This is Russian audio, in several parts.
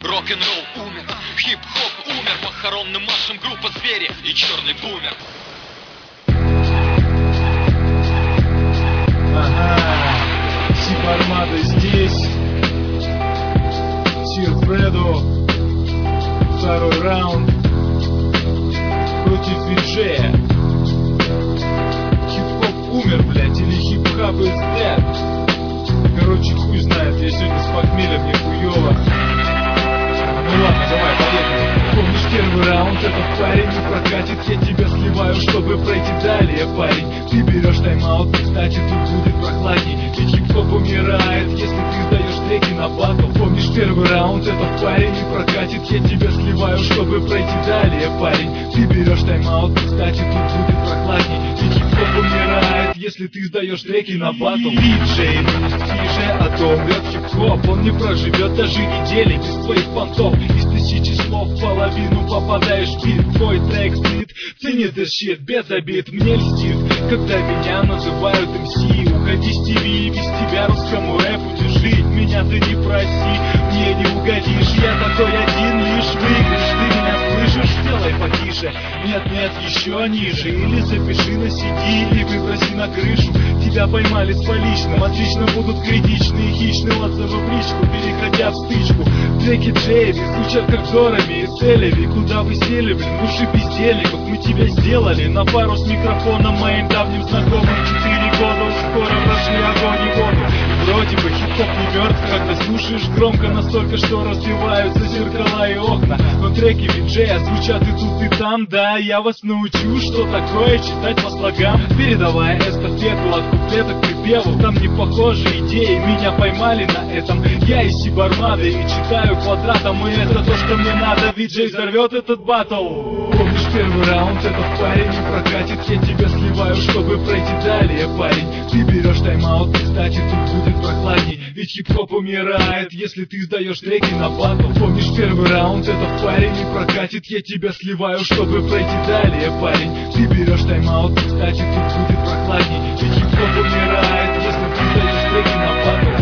Рок-н-ролл умер, хип-хоп умер, похоронным маршем группа «Звери» и «Черный бумер». Ага, Сибармада здесь. Сир Фредо. Второй раунд против Виджея. Хип-хоп умер, блять, или хип-хап is dead. Короче, хуй знает, я сегодня с похмелья, мне хуёво. Ну ладно, давай, поехали. Помнишь первый раунд, этот парень не прокатит. Я тебя сливаю, чтобы пройти далее, парень. Ты берешь тайм-аут, кстати, тут будет прохладней. Ведь хип-хоп умирает, если ты сдаешь треки на батл. Помнишь первый раунд, этот парень не прокатит. Я тебя сливаю, чтобы пройти далее, парень. Ты берешь тайм-аут, кстати, тут будет прохладней. Ведь хип-хоп умирает, если ты сдаешь треки на батл. Диджей, же отомрет хип-хоп. Он не проживет даже недели без твоих понтов. Из тысячи слов половину попадаешь в бит. Твой трек слит, ценит this shit без обид. Мне льстит, когда меня называют MC. Уходи с ТВ, без тебя русскому рэпу не жить. Меня ты не проси, мне не угодишь. Я такой один лишь выигрыш. Ты меня слышишь? Сделай потише. Нет, еще ниже. Или запиши на CD, или выброси на крышу. Тебя поймали с поличным. Отлично будут критичные хищные отзывы в личку, переходя в стычку. Треки Джейви звучат как Дорами и Селеви. Куда вы сели, блин, уши бездельников. Мы тебя сделали на пару с микрофоном моим давним знакомым. 4 года уж скоро прошли огонь и воду. Вроде бы хип-хоп не мертв, когда слушаешь громко настолько, что разбиваются зеркала и окна. Но треки Виджея звучат и тут, и там. Да, я вас научу, что такое читать по слогам. Передавая эстафету от куплета к припеву. Там не похожие идеи, меня поймали на этом. Я из Сибармады и читаю квадратом. И это то, что мне надо, Виджей взорвет этот баттл. Помнишь первый раунд, этот парень не прокатит. Я тебя сливаю, чтобы пройти далее, парень. Ты берешь тайм-аут, кстати, тут будет прохладней. Ведь хип-хоп умирает, если ты сдаешь треки на баттл. Помнишь первый раунд, этот парень не прокатит. Я тебя сливаю, чтобы пройти далее, парень. Ты берешь тайм-аут, кстати, тут будет прохладней. Ведь хип-хоп умирает, если ты сдаешь треки на баттл.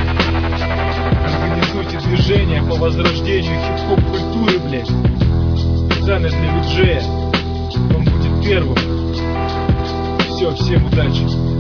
Организуйте движение по возрождению хип-хоп культуры, блять. Специально для Виджея. Он будет первым. Все, всем удачи.